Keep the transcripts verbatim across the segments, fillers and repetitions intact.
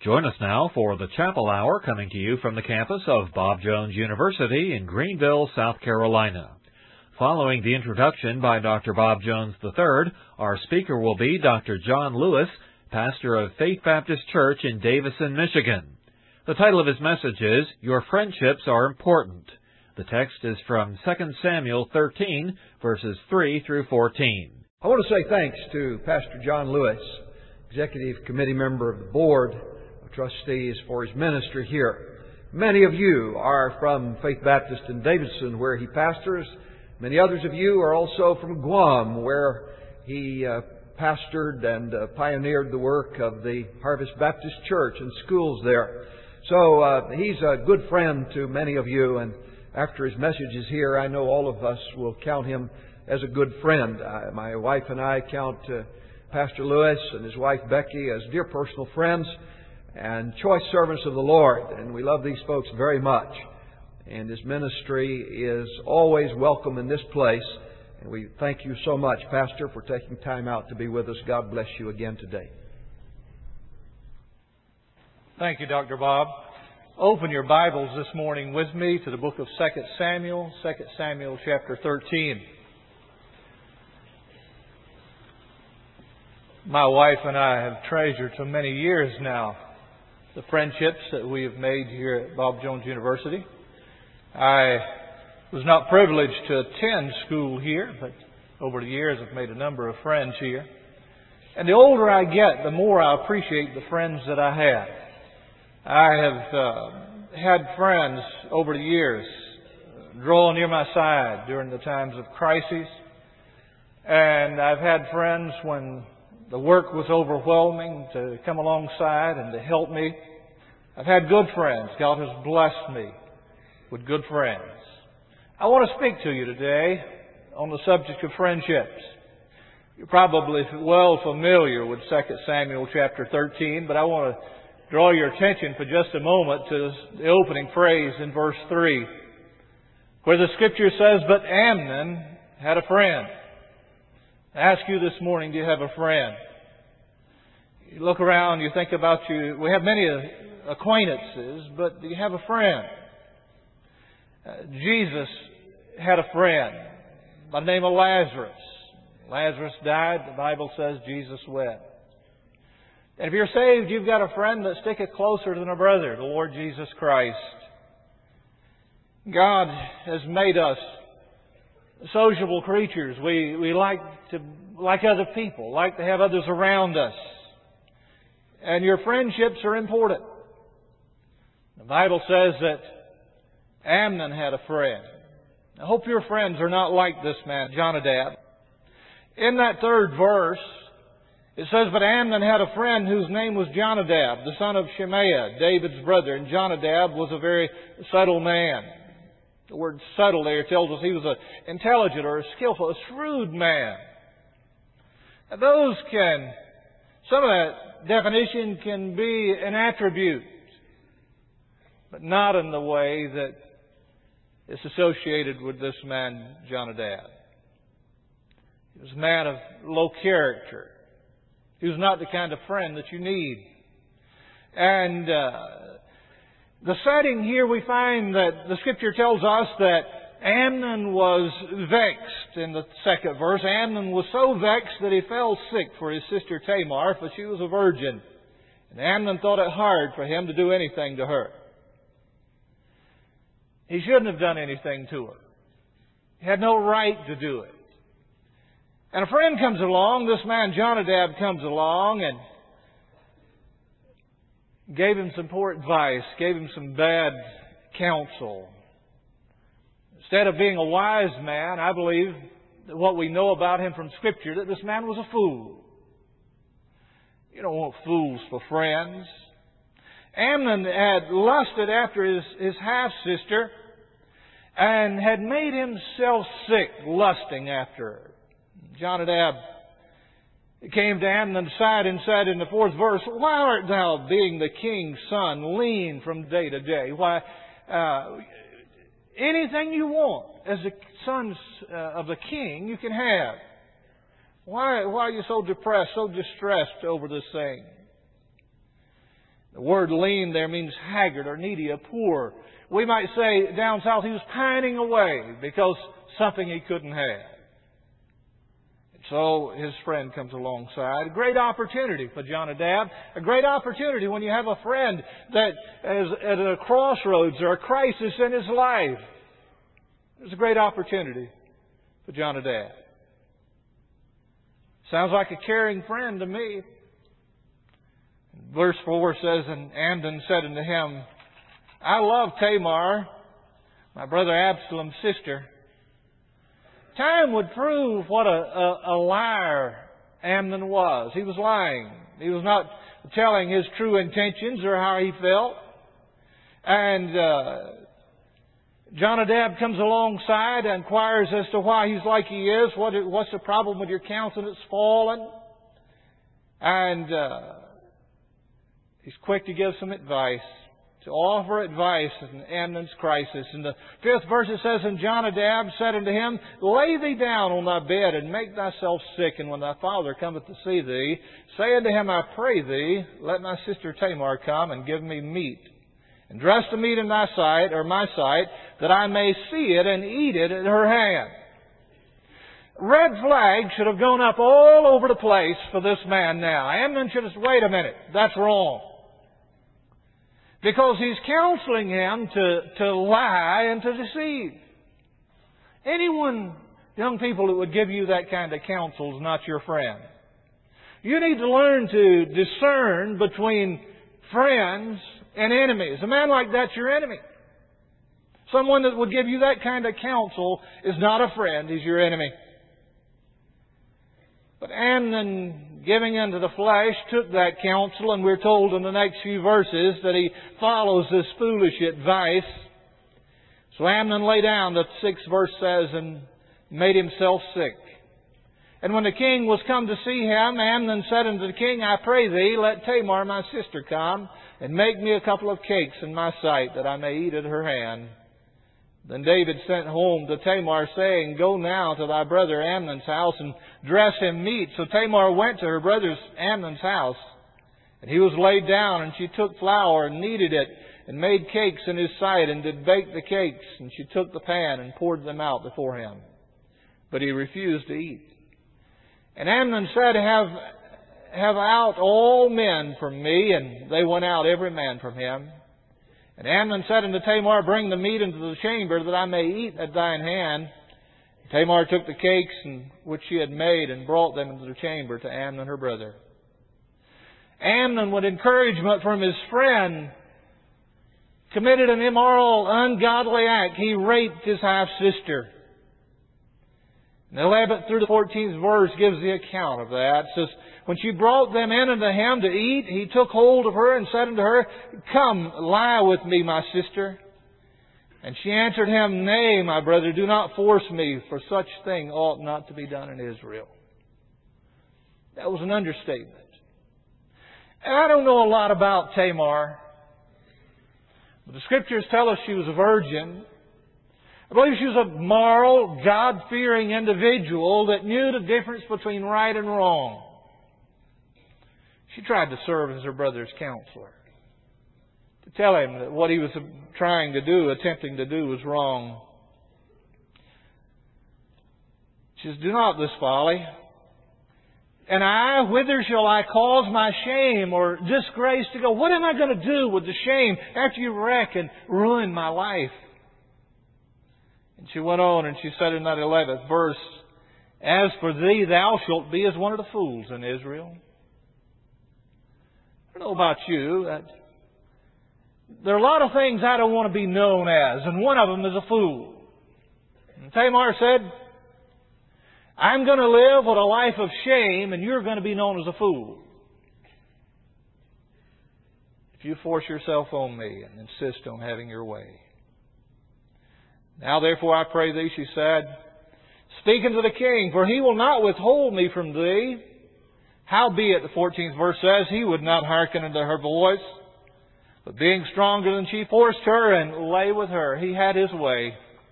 Join us now for the Chapel Hour, coming to you from the campus of Bob Jones University in Greenville, South Carolina. Following the introduction by Doctor Bob Jones the third, our speaker will be Doctor John Lewis, pastor of Faith Baptist Church in Davison, Michigan. The title of his message is, Your Friendships Are Important. The text is from Second Samuel thirteen, verses three through fourteen. I want to say thanks to Pastor John Lewis, Executive Committee member of the Board of Trustees, for his ministry here. Many of you are from Faith Baptist in Davison, where he pastors. Many others of you are also from Guam, where he uh, pastored and uh, pioneered the work of the Harvest Baptist Church and schools there. So uh, he's a good friend to many of you, and after his message is here, I know all of us will count him as a good friend. Uh, my wife and I count uh, Pastor Lewis and his wife Becky as dear personal friends and choice servants of the Lord, and we love these folks very much. And his ministry is always welcome in this place. And we thank you so much, Pastor, for taking time out to be with us. God bless you again today. Thank you, Doctor Bob. Open your Bibles this morning with me to the book of Second Samuel, Second Samuel chapter thirteen. My wife and I have treasured for many years now the friendships that we have made here at Bob Jones University. I was not privileged to attend school here, but over the years I've made a number of friends here. And the older I get, the more I appreciate the friends that I have. I have uh, had friends over the years draw near my side during the times of crises. And I've had friends when the work was overwhelming to come alongside and to help me. I've had good friends. God has blessed me with good friends. I want to speak to you today on the subject of friendships. You're probably well familiar with Second Samuel chapter thirteen, but I want to draw your attention for just a moment to the opening phrase in verse three, where the Scripture says, But Amnon had a friend. I ask you this morning, do you have a friend? You look around, you think about you. We have many acquaintances, but do you have a friend? Uh, Jesus had a friend by the name of Lazarus. Lazarus died. The Bible says Jesus wept. And if you're saved, you've got a friend that sticketh closer than a brother, the Lord Jesus Christ. God has made us sociable creatures. We we like to like other people, like to have others around us. And your friendships are important. The Bible says that Amnon had a friend. I hope your friends are not like this man, Jonadab. In that third verse, it says, But Amnon had a friend whose name was Jonadab, the son of Shemaiah, David's brother. And Jonadab was a very subtle man. The word subtle there tells us he was an intelligent or a skillful, a shrewd man. Now those can, some of that definition can be an attribute, but not in the way that is associated with this man, Jonadab. He was a man of low character. He was not the kind of friend that you need. And uh, the setting here, we find that the Scripture tells us that Amnon was vexed in the second verse. Amnon was so vexed that he fell sick for his sister Tamar, for she was a virgin. And Amnon thought it hard for him to do anything to her. He shouldn't have done anything to her. He had no right to do it. And a friend comes along, this man Jonadab comes along and gave him some poor advice, gave him some bad counsel. Instead of being a wise man, I believe that what we know about him from Scripture, that this man was a fool. You don't want fools for friends. Amnon had lusted after his, his half-sister and had made himself sick lusting after her. Jonadab came to Amnon's side and said in the fourth verse, Why art thou, being the king's son, lean from day to day? Why, uh, anything you want as the son uh, of the king, you can have. Why, why are you so depressed, so distressed over this thing? The word lean there means haggard or needy or poor. We might say down south he was pining away because something he couldn't have. And so his friend comes alongside. A great opportunity for Jonadab. A great opportunity when you have a friend that is at a crossroads or a crisis in his life. It's a great opportunity for Jonadab. Sounds like a caring friend to me. Verse four says, And Amnon said unto him, I love Tamar, my brother Absalom's sister. Time would prove what a, a, a liar Amnon was. He was lying. He was not telling his true intentions or how he felt. And uh, Jonadab comes alongside and inquires as to why he's like he is. What, what's the problem with your countenance fallen? And uh, he's quick to give some advice, to offer advice in Amnon's crisis. In the fifth verse it says, And Jonadab said unto him, Lay thee down on thy bed, and make thyself sick, and when thy father cometh to see thee, say unto him, I pray thee, let my sister Tamar come and give me meat. And dress the meat in thy sight, or my sight, that I may see it and eat it at her hand. Red flags should have gone up all over the place for this man now. Amnon should have said, wait a minute, that's wrong. Because he's counseling him to, to lie and to deceive. Anyone, young people, that would give you that kind of counsel is not your friend. You need to learn to discern between friends and enemies. A man like that's your enemy. Someone that would give you that kind of counsel is not a friend, he's your enemy. But Amnon, giving into the flesh, took that counsel, and we're told in the next few verses that he follows this foolish advice. So Amnon lay down, the sixth verse says, and made himself sick. And when the king was come to see him, Amnon said unto the king, I pray thee, let Tamar my sister come, and make me a couple of cakes in my sight, that I may eat at her hand. Then David sent home to Tamar, saying, Go now to thy brother Amnon's house, and dress him meat. So Tamar went to her brother Amnon's house. And he was laid down, and she took flour, and kneaded it, and made cakes in his sight, and did bake the cakes. And she took the pan, and poured them out before him. But he refused to eat. And Amnon said, Have, have out all men from me. And they went out, every man from him. And Amnon said unto Tamar, Bring the meat into the chamber, that I may eat at thine hand. And Tamar took the cakes and, which she had made, and brought them into the chamber to Amnon her brother. Amnon, with encouragement from his friend, committed an immoral, ungodly act. He raped his half-sister. And the eleventh through the fourteenth verse gives the account of that. It says, When she brought them in unto him to eat, he took hold of her and said unto her, Come, lie with me, my sister. And she answered him, Nay, my brother, do not force me, for such thing ought not to be done in Israel. That was an understatement. And I don't know a lot about Tamar, but the Scriptures tell us she was a virgin. I believe she was a moral, God-fearing individual that knew the difference between right and wrong. She tried to serve as her brother's counselor, to tell him that what he was trying to do, attempting to do, was wrong. She says, Do not this folly. And I, whither shall I cause my shame or disgrace to go? What am I going to do with the shame after you wreck and ruin my life? And she went on and she said in that eleventh verse, As for thee, thou shalt be as one of the fools in Israel. I don't know about you. That there are a lot of things I don't want to be known as, and one of them is a fool. And Tamar said, I'm going to live with a life of shame, and you're going to be known as a fool if you force yourself on me and insist on having your way. Now therefore I pray thee, she said, Speak unto the king, for he will not withhold me from thee. Howbeit, the fourteenth verse says, he would not hearken unto her voice, but being stronger than she, forced her and lay with her. He had his way.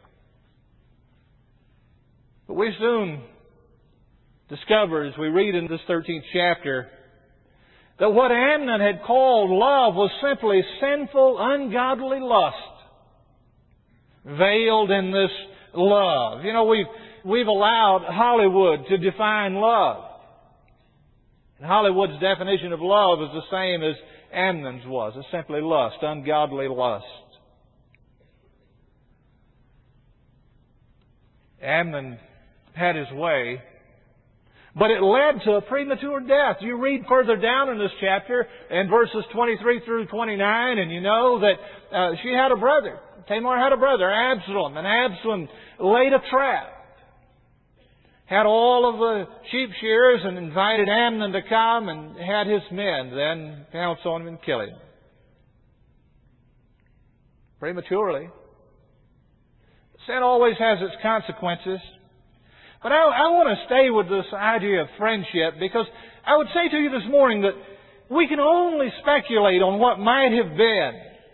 But we soon discover, as we read in this thirteenth chapter, that what Amnon had called love was simply sinful, ungodly lust, veiled in this love. You know, we've, we've allowed Hollywood to define love. And Hollywood's definition of love is the same as Amnon's was. It's simply lust, ungodly lust. Amnon had his way, but it led to a premature death. You read further down in this chapter, in verses twenty-three through twenty-nine, and you know that uh, she had a brother. Tamar had a brother, Absalom, and Absalom laid a trap. Had all of the sheep shearers and invited Amnon to come and had his men then pounce on him and kill him. Prematurely. Sin always has its consequences. But I, I want to stay with this idea of friendship, because I would say to you this morning that we can only speculate on what might have been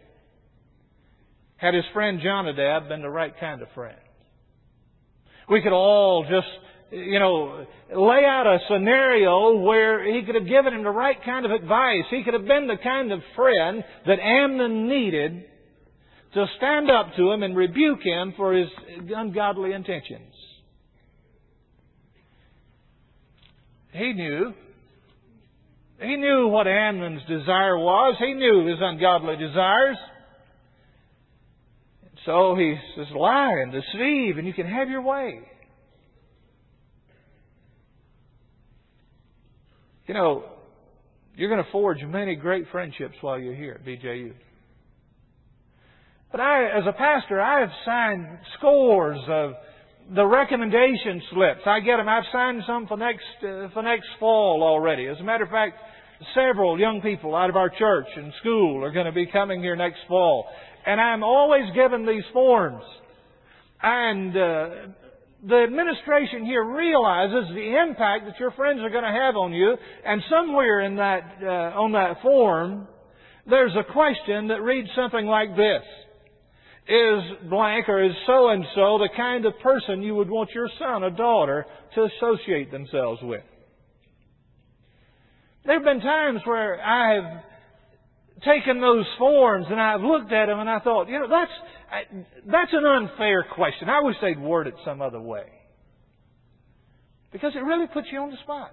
had his friend Jonadab been the right kind of friend. We could all just, you know, lay out a scenario where he could have given him the right kind of advice. He could have been the kind of friend that Amnon needed to stand up to him and rebuke him for his ungodly intentions. He knew. He knew what Amnon's desire was. He knew his ungodly desires. So he says, lie and deceive, and you can have your way. You know, you're going to forge many great friendships while you're here at B J U. But I, as a pastor, I have signed scores of the recommendation slips. I get them. I've signed some for next uh, for next fall already. As a matter of fact, several young people out of our church and school are going to be coming here next fall. And I'm always given these forms. And uh, the administration here realizes the impact that your friends are going to have on you. And somewhere in that uh, on that form, there's a question that reads something like this. Is blank or is so-and-so the kind of person you would want your son or daughter to associate themselves with? There have been times where I have taken those forms and I've looked at them and I thought, you know, that's that's an unfair question. I wish they'd word it some other way. Because it really puts you on the spot.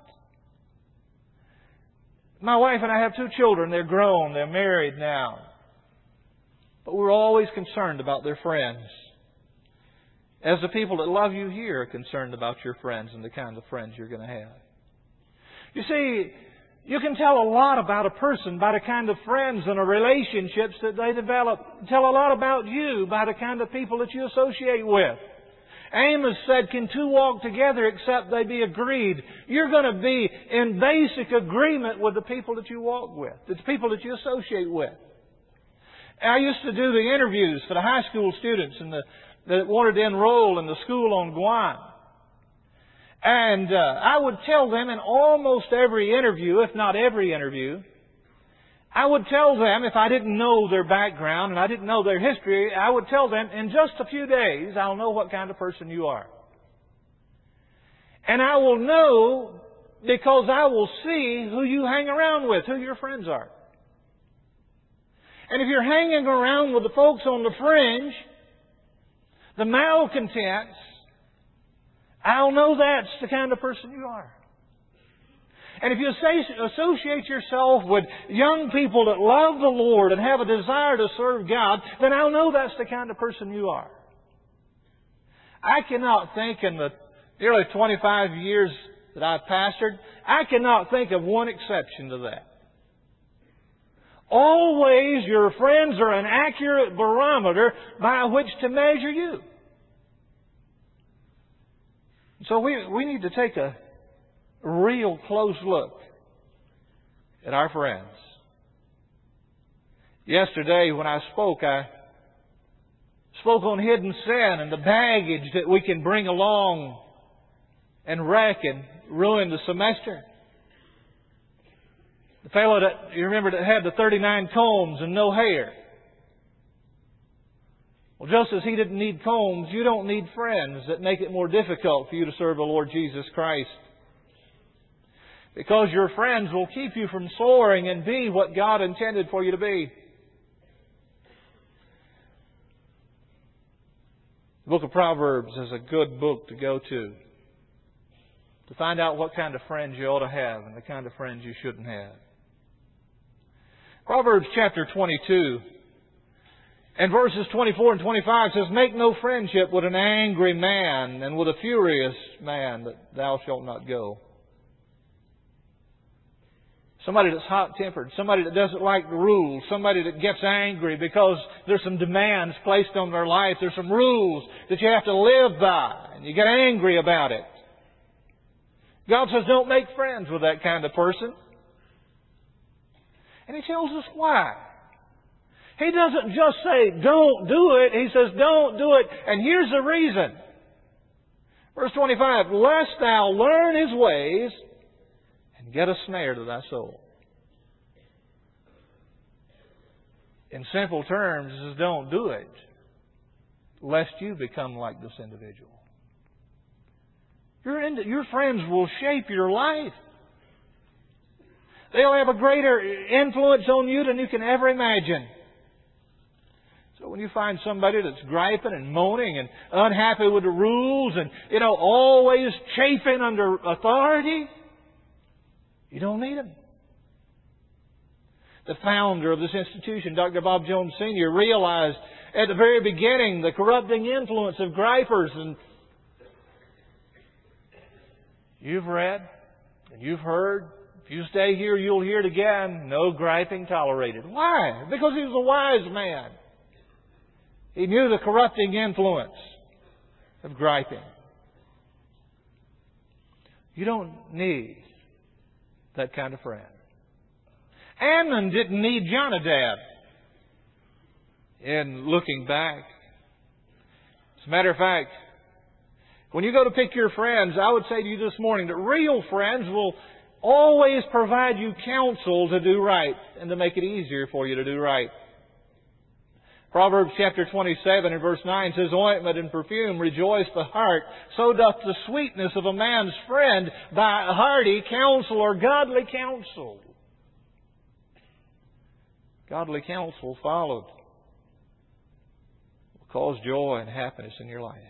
My wife and I have two children. They're grown. They're married now. But we're always concerned about their friends. As the people that love you here are concerned about your friends and the kind of friends you're going to have. You see, you can tell a lot about a person by the kind of friends and the relationships that they develop. Tell a lot about you by the kind of people that you associate with. Amos said, can two walk together except they be agreed? You're going to be in basic agreement with the people that you walk with, the people that you associate with. I used to do the interviews for the high school students and the, that wanted to enroll in the school on Guam. And uh, I would tell them in almost every interview, if not every interview, I would tell them, if I didn't know their background and I didn't know their history, I would tell them, in just a few days, I'll know what kind of person you are. And I will know because I will see who you hang around with, who your friends are. And if you're hanging around with the folks on the fringe, the malcontents, I'll know that's the kind of person you are. And if you associate yourself with young people that love the Lord and have a desire to serve God, then I'll know that's the kind of person you are. I cannot think in the nearly twenty-five years that I've pastored, I cannot think of one exception to that. Always your friends are an accurate barometer by which to measure you. So we, we need to take a real close look at our friends. Yesterday when I spoke, I spoke on hidden sin and the baggage that we can bring along and wreck and ruin the semester. The fellow that, you remember, that had the thirty-nine combs and no hair. Well, just as he didn't need combs, you don't need friends that make it more difficult for you to serve the Lord Jesus Christ. Because your friends will keep you from soaring and be what God intended for you to be. The book of Proverbs is a good book to go to. To find out what kind of friends you ought to have and the kind of friends you shouldn't have. Proverbs chapter twenty-two and verses twenty-four and twenty-five says, "Make no friendship with an angry man, and with a furious man that thou shalt not go." Somebody that's hot-tempered, somebody that doesn't like the rules, somebody that gets angry because there's some demands placed on their life, there's some rules that you have to live by, and you get angry about it. God says don't make friends with that kind of person. And He tells us why. He doesn't just say, don't do it. He says, don't do it. And here's the reason. Verse twenty-five, "Lest thou learn his ways, and get a snare to thy soul." In simple terms, he says, don't do it, lest you become like this individual. Your, your friends will shape your life. They'll have a greater influence on you than you can ever imagine. So when you find somebody that's griping and moaning and unhappy with the rules and, you know, always chafing under authority, you don't need them. The founder of this institution, Doctor Bob Jones Senior, realized at the very beginning the corrupting influence of gripers. And you've read and you've heard, if you stay here, you'll hear it again, no griping tolerated. Why? Because he was a wise man. He knew the corrupting influence of griping. You don't need that kind of friend. Amnon didn't need Jonadab in looking back. As a matter of fact, when you go to pick your friends, I would say to you this morning that real friends will always provide you counsel to do right and to make it easier for you to do right. Proverbs chapter twenty-seven and verse nine says, "Ointment and perfume rejoice the heart, so doth the sweetness of a man's friend by hearty counsel," or godly counsel. Godly counsel followed will cause joy and happiness in your life.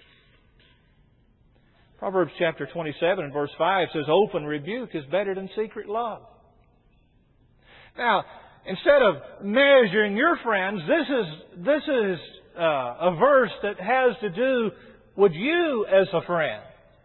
Proverbs chapter twenty-seven and verse five says, "Open rebuke is better than secret love." Now, instead of measuring your friends, this is this is uh, a verse that has to do with you as a friend.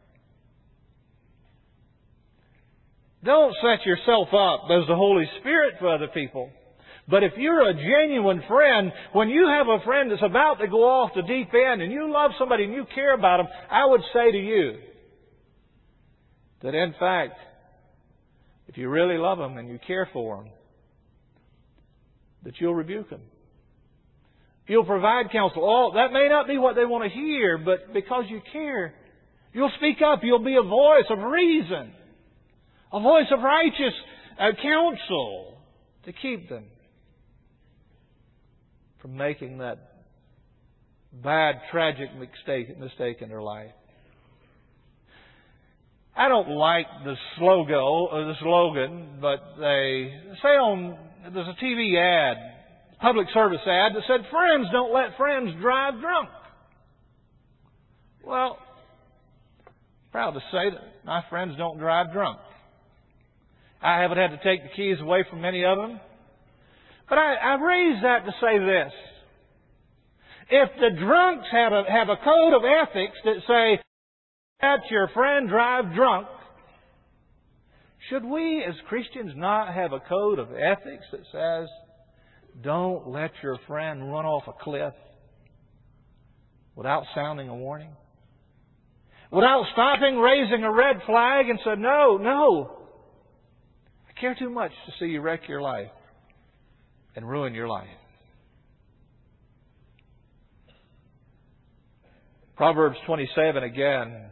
Don't set yourself up as the Holy Spirit for other people. But if you're a genuine friend, when you have a friend that's about to go off the deep end and you love somebody and you care about them, I would say to you that in fact, if you really love them and you care for them, that you'll rebuke them. You'll provide counsel. Oh, that may not be what they want to hear, but because you care, you'll speak up. You'll be a voice of reason, a voice of righteous uh, counsel to keep them from making that bad, tragic mistake, mistake in their life. I don't like the slogan, or the slogan, but they say on, there's a T V ad, public service ad that said, "Friends don't let friends drive drunk." Well, proud to say that my friends don't drive drunk. I haven't had to take the keys away from many of them. But I, I raise that to say this. If the drunks have a, have a code of ethics that say, "Let your friend drive drunk," should we as Christians not have a code of ethics that says, "Don't let your friend run off a cliff without sounding a warning? Without stopping, raising a red flag and say, no, no. I care too much to see you wreck your life and ruin your life." Proverbs twenty-seven again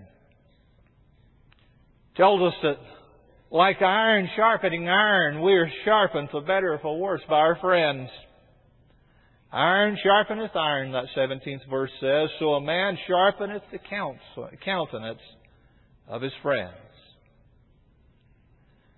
tells us that like iron sharpening iron, we are sharpened for better or for worse by our friends. Iron sharpeneth iron, that seventeenth verse says, so a man sharpeneth the countenance of his friends.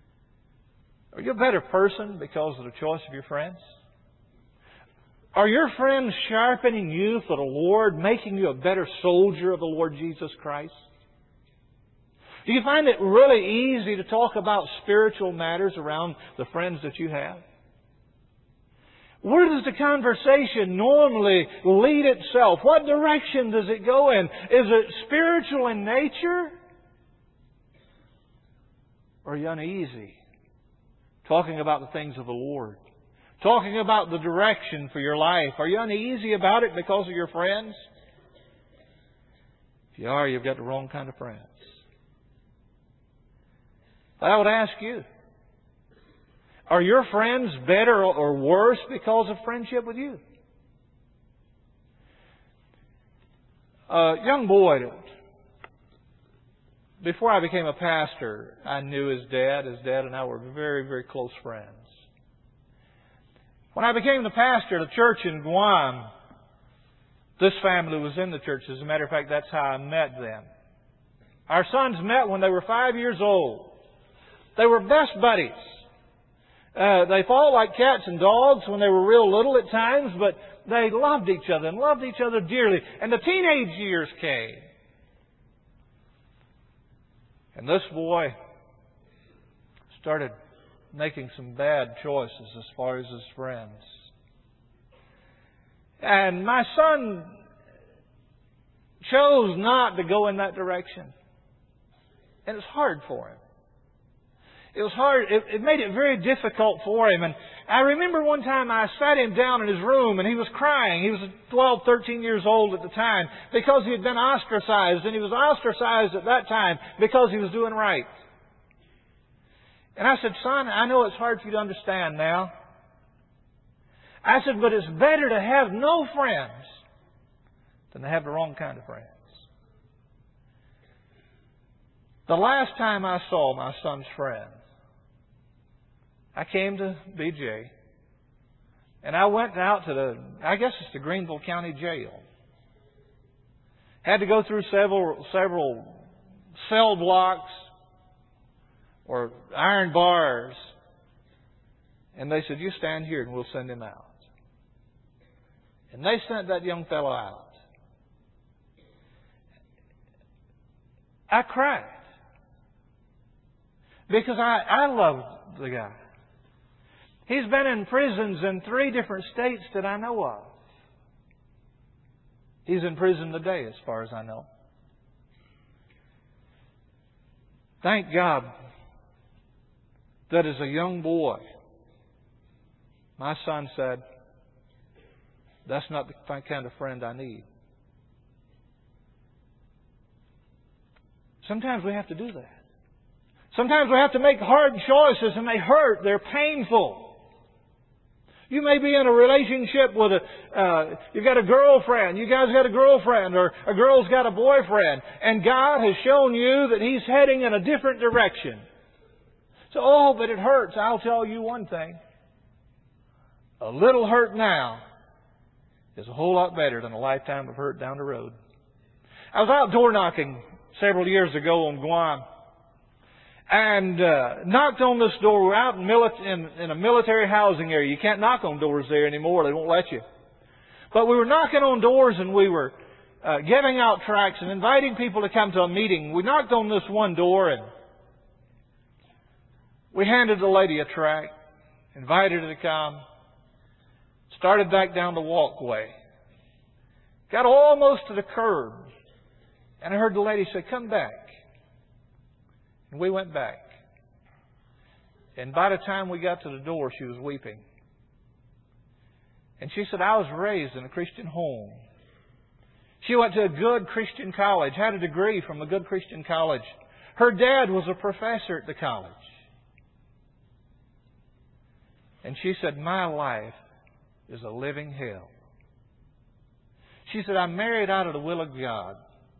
Are you a better person because of the choice of your friends? Are your friends sharpening you for the Lord, making you a better soldier of the Lord Jesus Christ? Do you find it really easy to talk about spiritual matters around the friends that you have? Where does the conversation normally lead itself? What direction does it go in? Is it spiritual in nature? Or are you uneasy? Talking about the things of the Lord. Talking about the direction for your life. Are you uneasy about it because of your friends? If you are, you've got the wrong kind of friends. I would ask you, are your friends better or worse because of friendship with you? A young boy, before I became a pastor, I knew his dad. His dad and I were very, very close friends. When I became the pastor of the church in Guam, this family was in the church. As a matter of fact, that's how I met them. Our sons met when they were five years old. They were best buddies. Uh, they fought like cats and dogs when they were real little at times, but they loved each other and loved each other dearly. And the teenage years came. And this boy started making some bad choices as far as his friends. And my son chose not to go in that direction. And it's hard for him. It was hard. It, it made it very difficult for him. And I remember one time I sat him down in his room and he was crying. He was twelve, thirteen years old at the time because he had been ostracized. And he was ostracized at that time because he was doing right. And I said, son, I know it's hard for you to understand now. I said, but it's better to have no friends than to have the wrong kind of friends. The last time I saw my son's friend, I came to B J, and I went out to the, I guess it's the Greenville County Jail. Had to go through several several cell blocks or iron bars, and they said, you stand here and we'll send him out. And they sent that young fellow out. I cried because I, I loved the guy. He's been in prisons in three different states that I know of. He's in prison today, as far as I know. Thank God that as a young boy, my son said, that's not the kind of friend I need. Sometimes we have to do that. Sometimes we have to make hard choices, and they hurt. They're painful. You may be in a relationship with a, uh, you've got a girlfriend, you guys got a girlfriend, or a girl's got a boyfriend, and God has shown you that He's heading in a different direction. So, oh, but it hurts. I'll tell you one thing. A little hurt now is a whole lot better than a lifetime of hurt down the road. I was out door knocking several years ago on Guam, and uh, knocked on this door. We're out in, mili- in, in a military housing area. You can't knock on doors there anymore. They won't let you. But we were knocking on doors, and we were uh, giving out tracts and inviting people to come to a meeting. We knocked on this one door, and we handed the lady a tract, invited her to come, started back down the walkway. Got almost to the curb, and I heard the lady say, come back. And we went back. And by the time we got to the door, she was weeping. And she said, I was raised in a Christian home. She went to a good Christian college, had a degree from a good Christian college. Her dad was a professor at the college. And she said, my life is a living hell. She said, I'm married out of the will of God.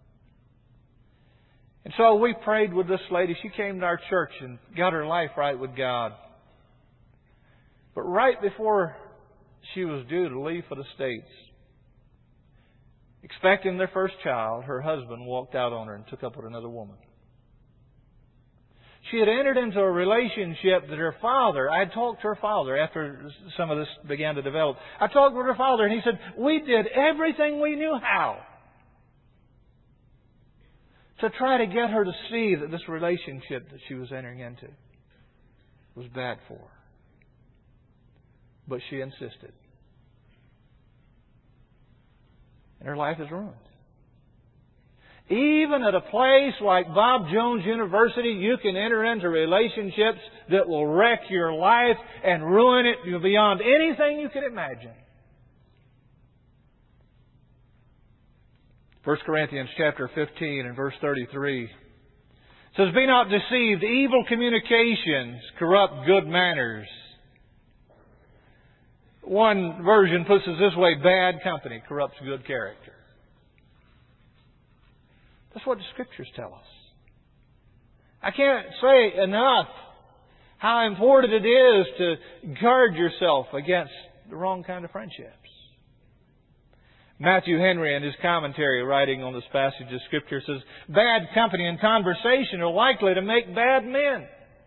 And so we prayed with this lady. She came to our church and got her life right with God. But right before she was due to leave for the States, expecting their first child, her husband walked out on her and took up with another woman. She had entered into a relationship that her father, I had talked to her father after some of this began to develop. I talked with her father and he said, we did everything we knew how to try to get her to see that this relationship that she was entering into was bad for her. But she insisted. And her life is ruined. Even at a place like Bob Jones University, you can enter into relationships that will wreck your life and ruin it beyond anything you can imagine. First Corinthians chapter fifteen and verse thirty-three says, be not deceived, evil communications corrupt good manners. One version puts it this way, bad company corrupts good character. That's what the Scriptures tell us. I can't say enough how important it is to guard yourself against the wrong kind of friendships. Matthew Henry, in his commentary writing on this passage of Scripture, says, bad company and conversation are likely to make bad men.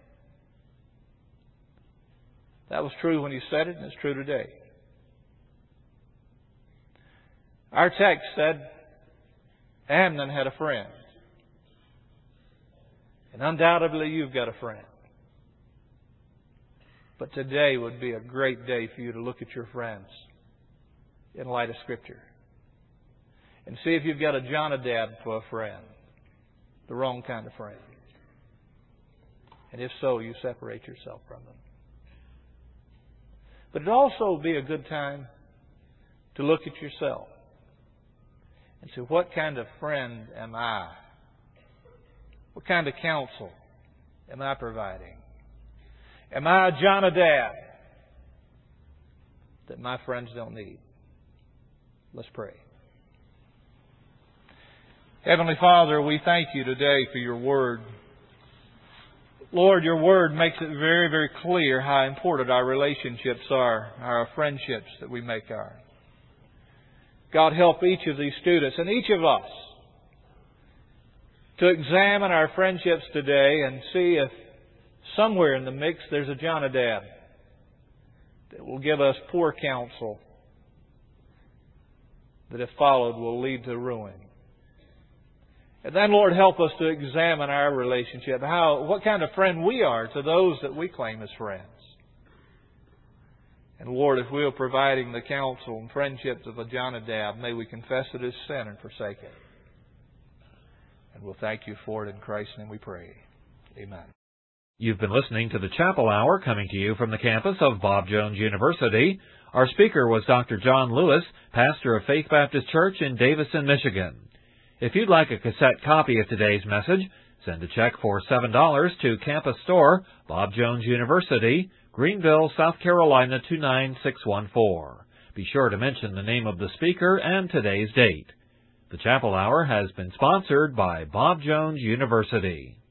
That was true when he said it, and it's true today. Our text said, Amnon had a friend. And undoubtedly you've got a friend. But today would be a great day for you to look at your friends in light of Scripture. And see if you've got a Jonadab for a friend. The wrong kind of friend. And if so, you separate yourself from them. But it'd also be a good time to look at yourself. And say, what kind of friend am I? What kind of counsel am I providing? Am I a Jonadab that my friends don't need? Let's pray. Heavenly Father, we thank You today for Your Word. Lord, Your Word makes it very, very clear how important our relationships are, our friendships that we make are. God, help each of these students and each of us to examine our friendships today and see if somewhere in the mix there's a Jonadab that will give us poor counsel that, if followed, will lead to ruin. And then, Lord, help us to examine our relationship, how, what kind of friend we are to those that we claim as friends. And Lord, if we are providing the counsel and friendships of a Jonadab, may we confess it as sin and forsake it. And we'll thank You for it in Christ's name we pray. Amen. You've been listening to the Chapel Hour coming to you from the campus of Bob Jones University. Our speaker was Doctor John Lewis, pastor of Faith Baptist Church in Davison, Michigan. If you'd like a cassette copy of today's message, send a check for seven dollars to Campus Store, Bob Jones University, Greenville, South Carolina two nine six one four. Be sure to mention the name of the speaker and today's date. The Chapel Hour has been sponsored by Bob Jones University.